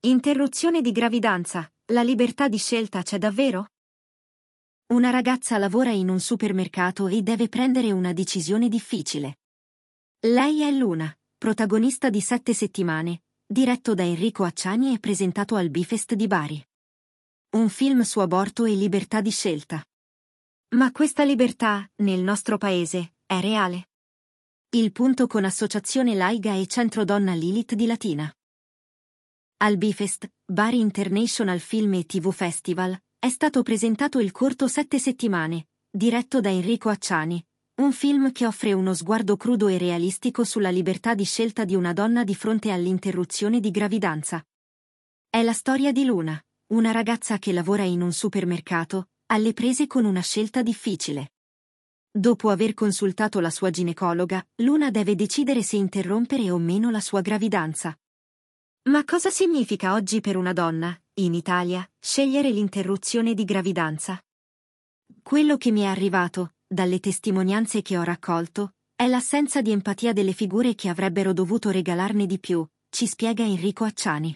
Interruzione di gravidanza, la libertà di scelta c'è davvero? Una ragazza lavora in un supermercato e deve prendere una decisione difficile. Lei è Luna, protagonista di 7 settimane, diretto da Enrico Acciani e presentato al Bifest di Bari. Un film su aborto e libertà di scelta. Ma questa libertà, nel nostro paese, è reale? Il punto con Associazione Laiga e Centro Donna Lilith di Latina. Al Bifest, Bari International Film e TV Festival, è stato presentato il corto 7 settimane, diretto da Enrico Acciani, un film che offre uno sguardo crudo e realistico sulla libertà di scelta di una donna di fronte all'interruzione di gravidanza. È la storia di Luna, una ragazza che lavora in un supermercato, alle prese con una scelta difficile. Dopo aver consultato la sua ginecologa, Luna deve decidere se interrompere o meno la sua gravidanza. Ma cosa significa oggi per una donna, in Italia, scegliere l'interruzione di gravidanza? Quello che mi è arrivato, dalle testimonianze che ho raccolto, è l'assenza di empatia delle figure che avrebbero dovuto regalarne di più, ci spiega Enrico Acciani.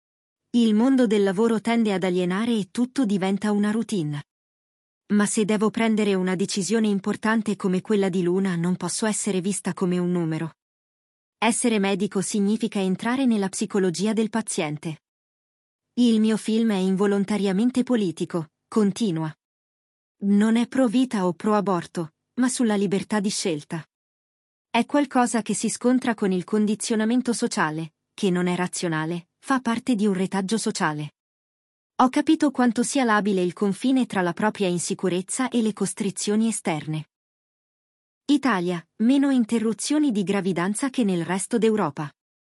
Il mondo del lavoro tende ad alienare e tutto diventa una routine. Ma se devo prendere una decisione importante come quella di Luna, non posso essere vista come un numero. Essere medico significa entrare nella psicologia del paziente. Il mio film è involontariamente politico, continua. Non è pro vita o pro aborto, ma sulla libertà di scelta. È qualcosa che si scontra con il condizionamento sociale, che non è razionale, fa parte di un retaggio sociale. Ho capito quanto sia labile il confine tra la propria insicurezza e le costrizioni esterne. Italia, meno interruzioni di gravidanza che nel resto d'Europa.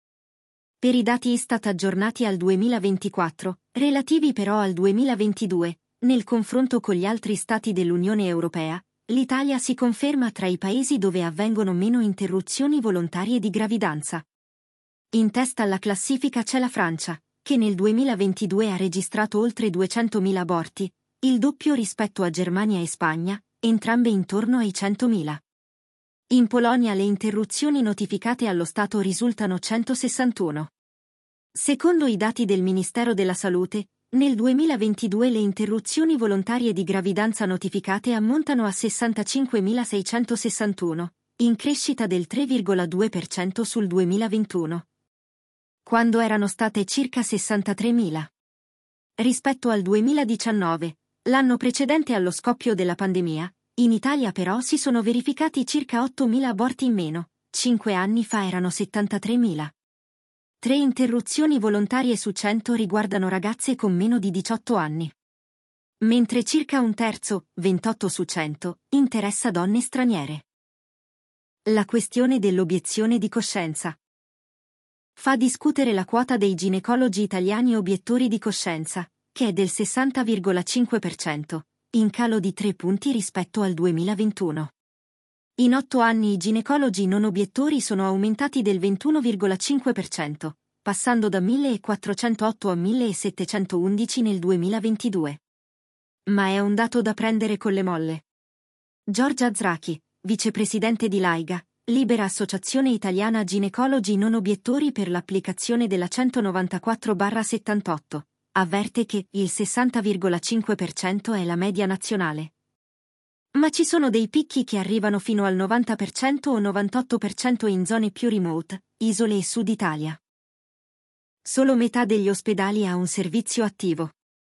Per i dati Istat aggiornati al 2024, relativi però al 2022, nel confronto con gli altri stati dell'Unione Europea, l'Italia si conferma tra i paesi dove avvengono meno interruzioni volontarie di gravidanza. In testa alla classifica c'è la Francia, che nel 2022 ha registrato oltre 200.000 aborti, il doppio rispetto a Germania e Spagna, entrambe intorno ai 100.000. In Polonia le interruzioni notificate allo Stato risultano 161. Secondo i dati del Ministero della Salute, nel 2022 le interruzioni volontarie di gravidanza notificate ammontano a 65.661, in crescita del 3,2% sul 2021, quando erano state circa 63.000. Rispetto al 2019, l'anno precedente allo scoppio della pandemia, in Italia però si sono verificati circa 8.000 aborti in meno, 5 anni fa erano 73.000. 3 interruzioni volontarie su 100 riguardano ragazze con meno di 18 anni. Mentre circa un terzo, 28 su 100, interessa donne straniere. La questione dell'obiezione di coscienza. Fa discutere la quota dei ginecologi italiani obiettori di coscienza, che è del 60,5%. In calo di 3 punti rispetto al 2021. In 8 anni i ginecologi non obiettori sono aumentati del 21,5%, passando da 1.408 a 1.711 nel 2022. Ma è un dato da prendere con le molle. Giorgia Zrachi, vicepresidente di Laiga, Libera Associazione Italiana Ginecologi Non Obiettori per l'applicazione della 194/78. Avverte che il 60,5% è la media nazionale. Ma ci sono dei picchi che arrivano fino al 90% o 98% in zone più remote, isole e Sud Italia. Solo metà degli ospedali ha un servizio attivo.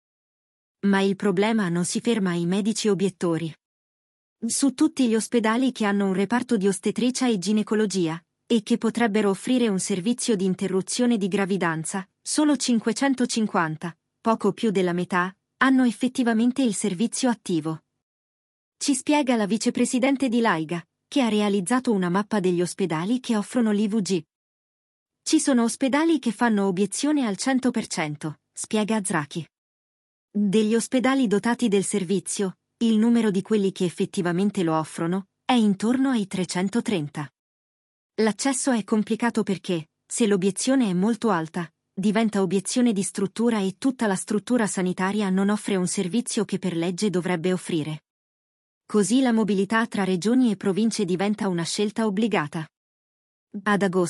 Ma il problema non si ferma ai medici obiettori. Su tutti gli ospedali che hanno un reparto di ostetricia e ginecologia, e che potrebbero offrire un servizio di interruzione di gravidanza, solo 550, poco più della metà, hanno effettivamente il servizio attivo. Ci spiega la vicepresidente di Laiga, che ha realizzato una mappa degli ospedali che offrono l'IVG. Ci sono ospedali che fanno obiezione al 100%, spiega Zrachi. Degli ospedali dotati del servizio, il numero di quelli che effettivamente lo offrono è intorno ai 330. L'accesso è complicato perché, se l'obiezione è molto alta, diventa obiezione di struttura e tutta la struttura sanitaria non offre un servizio che per legge dovrebbe offrire. Così la mobilità tra regioni e province diventa una scelta obbligata. Ad agosto,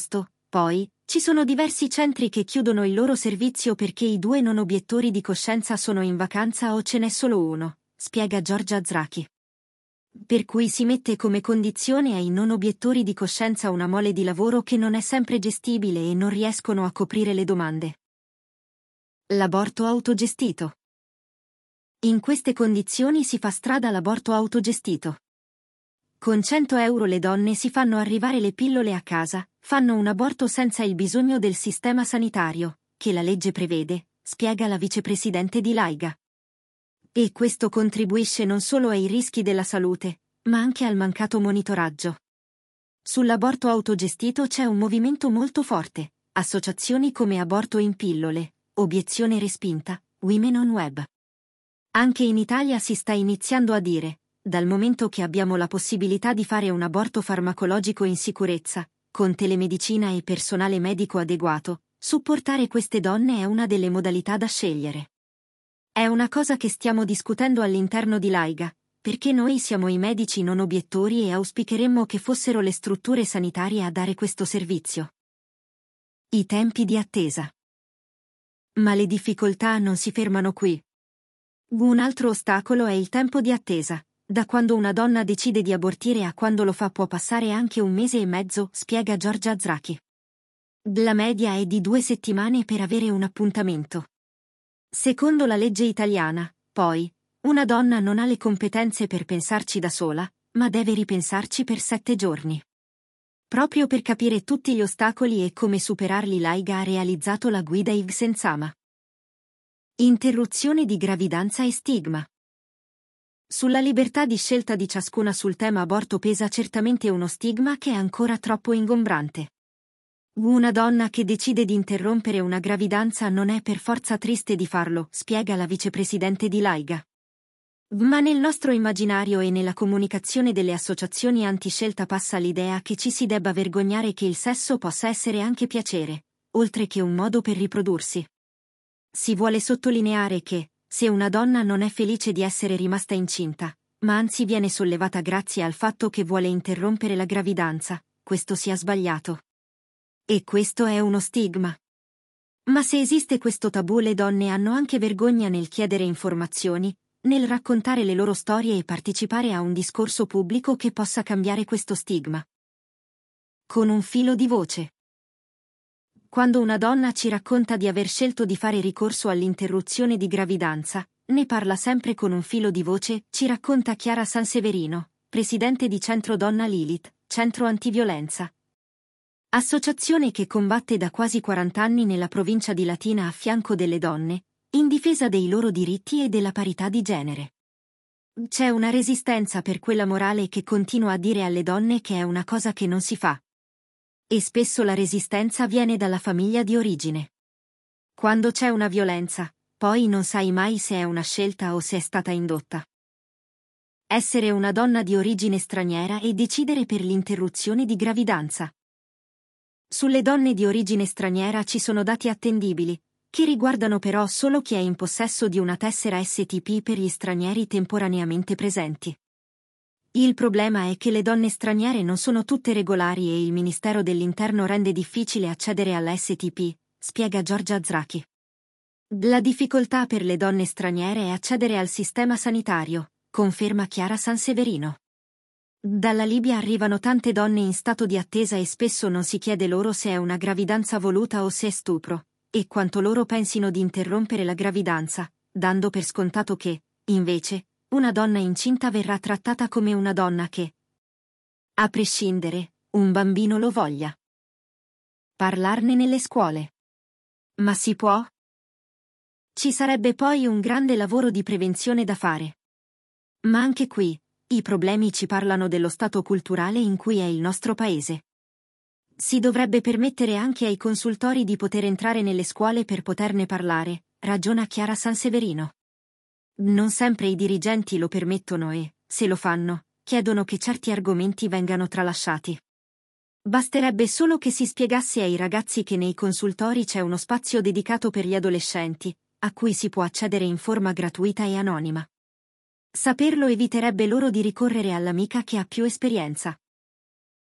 Poi, ci sono diversi centri che chiudono il loro servizio perché i due non obiettori di coscienza sono in vacanza o ce n'è solo uno, spiega Giorgia Zrachi. Per cui si mette come condizione ai non obiettori di coscienza una mole di lavoro che non è sempre gestibile e non riescono a coprire le domande. L'aborto autogestito. In queste condizioni si fa strada l'aborto autogestito. Con 100 euro le donne si fanno arrivare le pillole a casa, fanno un aborto senza il bisogno del sistema sanitario, che la legge prevede, spiega la vicepresidente di Laiga. E questo contribuisce non solo ai rischi della salute, ma anche al mancato monitoraggio. Sull'aborto autogestito c'è un movimento molto forte, associazioni come Aborto in pillole, Obiezione respinta, Women on Web. Anche in Italia si sta iniziando a dire, dal momento che abbiamo la possibilità di fare un aborto farmacologico in sicurezza, con telemedicina e personale medico adeguato, supportare queste donne è una delle modalità da scegliere. È una cosa che stiamo discutendo all'interno di Laiga, perché noi siamo i medici non obiettori e auspicheremmo che fossero le strutture sanitarie a dare questo servizio. I tempi di attesa. Ma le difficoltà non si fermano qui. Un altro ostacolo è il tempo di attesa. Da quando una donna decide di abortire a quando lo fa può passare anche 1 mese e mezzo, spiega Giorgia Zrachi. La media è di 2 settimane per avere un appuntamento. Secondo la legge italiana, poi, una donna non ha le competenze per pensarci da sola, ma deve ripensarci per 7 giorni. Proprio per capire tutti gli ostacoli e come superarli Laiga ha realizzato la guida Yves Nsama. Interruzione di gravidanza e stigma. Sulla libertà di scelta di ciascuna sul tema aborto pesa certamente uno stigma che è ancora troppo ingombrante. Una donna che decide di interrompere una gravidanza non è per forza triste di farlo, spiega la vicepresidente di Laiga. Ma nel nostro immaginario e nella comunicazione delle associazioni antiscelta passa l'idea che ci si debba vergognare che il sesso possa essere anche piacere, oltre che un modo per riprodursi. Si vuole sottolineare che, se una donna non è felice di essere rimasta incinta, ma anzi viene sollevata grazie al fatto che vuole interrompere la gravidanza, questo sia sbagliato. E questo è uno stigma. Ma se esiste questo tabù, le donne hanno anche vergogna nel chiedere informazioni, nel raccontare le loro storie e partecipare a un discorso pubblico che possa cambiare questo stigma. Con un filo di voce. Quando una donna ci racconta di aver scelto di fare ricorso all'interruzione di gravidanza, ne parla sempre con un filo di voce, ci racconta Chiara Sanseverino, presidente di Centro Donna Lilith, centro antiviolenza. Associazione che combatte da quasi 40 anni nella provincia di Latina a fianco delle donne, in difesa dei loro diritti e della parità di genere. C'è una resistenza per quella morale che continua a dire alle donne che è una cosa che non si fa. E spesso la resistenza viene dalla famiglia di origine. Quando c'è una violenza, poi non sai mai se è una scelta o se è stata indotta. Essere una donna di origine straniera e decidere per l'interruzione di gravidanza. Sulle donne di origine straniera ci sono dati attendibili, che riguardano però solo chi è in possesso di una tessera STP per gli stranieri temporaneamente presenti. Il problema è che le donne straniere non sono tutte regolari e il Ministero dell'Interno rende difficile accedere alla STP, spiega Giorgia Zrachi. La difficoltà per le donne straniere è accedere al sistema sanitario, conferma Chiara Sanseverino. Dalla Libia arrivano tante donne in stato di attesa e spesso non si chiede loro se è una gravidanza voluta o se è stupro, e quanto loro pensino di interrompere la gravidanza, dando per scontato che, invece, una donna incinta verrà trattata come una donna che, a prescindere, un bambino lo voglia. Parlarne nelle scuole. Ma si può? Ci sarebbe poi un grande lavoro di prevenzione da fare. Ma anche qui, i problemi ci parlano dello stato culturale in cui è il nostro paese. Si dovrebbe permettere anche ai consultori di poter entrare nelle scuole per poterne parlare, ragiona Chiara Sanseverino. Non sempre i dirigenti lo permettono e, se lo fanno, chiedono che certi argomenti vengano tralasciati. Basterebbe solo che si spiegasse ai ragazzi che nei consultori c'è uno spazio dedicato per gli adolescenti, a cui si può accedere in forma gratuita e anonima. Saperlo eviterebbe loro di ricorrere all'amica che ha più esperienza.